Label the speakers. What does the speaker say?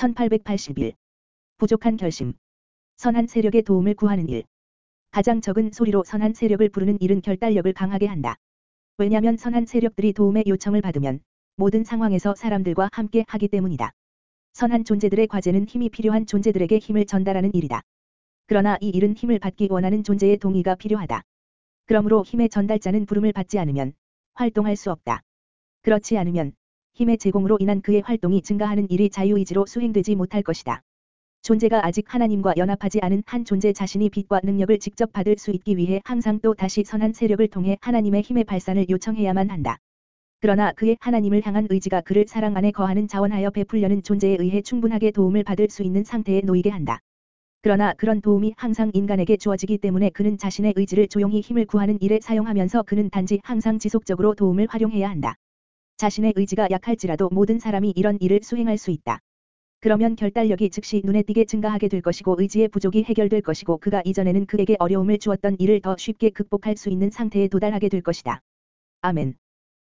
Speaker 1: 1881. 부족한 결심. 선한 세력의 도움을 구하는 일. 가장 적은 소리로 선한 세력을 부르는 일은 결단력을 강하게 한다. 왜냐면 선한 세력들이 도움의 요청을 받으면 모든 상황에서 사람들과 함께 하기 때문이다. 선한 존재들의 과제는 힘이 필요한 존재들에게 힘을 전달하는 일이다. 그러나 이 일은 힘을 받기 원하는 존재의 동의가 필요하다. 그러므로 힘의 전달자는 부름을 받지 않으면 활동할 수 없다. 그렇지 않으면 힘의 제공으로 인한 그의 활동이 증가하는 일이 자유의지로 수행되지 못할 것이다. 존재가 아직 하나님과 연합하지 않은 한 존재 자신이 빛과 능력을 직접 받을 수 있기 위해 항상 또 다시 선한 세력을 통해 하나님의 힘의 발산을 요청해야만 한다. 그러나 그의 하나님을 향한 의지가 그를 사랑 안에 거하는 자원하여 베풀려는 존재에 의해 충분하게 도움을 받을 수 있는 상태에 놓이게 한다. 그러나 그런 도움이 항상 인간에게 주어지기 때문에 그는 자신의 의지를 조용히 힘을 구하는 일에 사용하면서 그는 단지 항상 지속적으로 도움을 활용해야 한다. 자신의 의지가 약할지라도 모든 사람이 이런 일을 수행할 수 있다. 그러면 결단력이 즉시 눈에 띄게 증가하게 될 것이고 의지의 부족이 해결될 것이고 그가 이전에는 그에게 어려움을 주었던 일을 더 쉽게 극복할 수 있는 상태에 도달하게 될 것이다. 아멘.